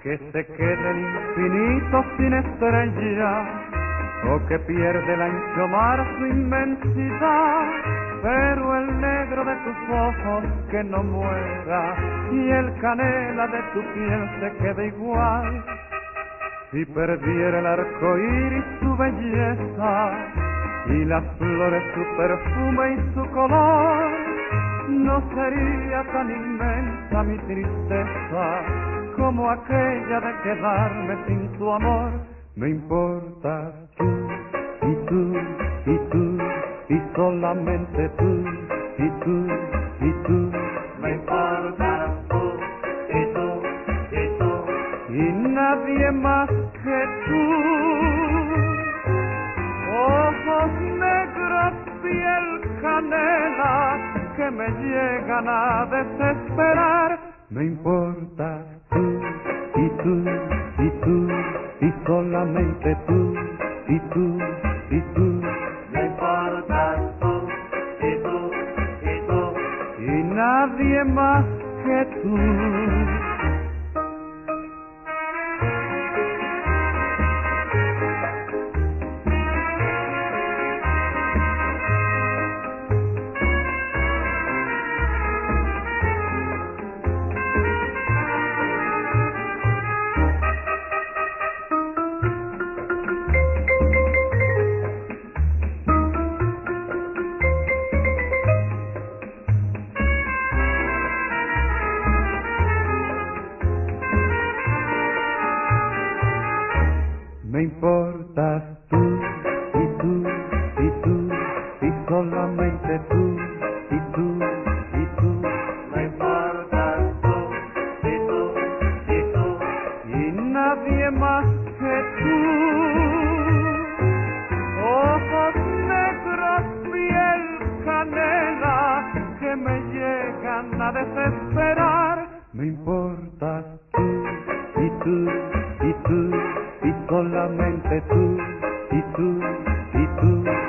que se quede el infinito sin estrella, o que pierde el ancho mar su inmensidad, pero el negro de tus ojos que no muera, y el canela de tu piel se quede igual. Si perdiera el arco iris su belleza, y las flores su perfume y su color, no sería tan inmensa mi tristeza como aquella de quedarme sin tu amor. Me importas tú, y tú, y tú, y solamente tú, y tú, y tú. Me importas tú, y tú, y tú, y nadie más que tú. Ojos negros, piel canela, que me llegan a desesperar. Me importa tú, y tú, y tú, y solamente tú, y tú, y tú. me importas tú, y tú, y tú. y nadie más que tú. Me importas tú, y tú, y tú, y solamente tú, y tú, y tú. Me importas tú, y tú, y tú. y nadie más que tú. Ojos negros, piel canela, que me llegan a desesperar. Me importas tú, y tú, y tú, y solamente tú, y tú, y tú.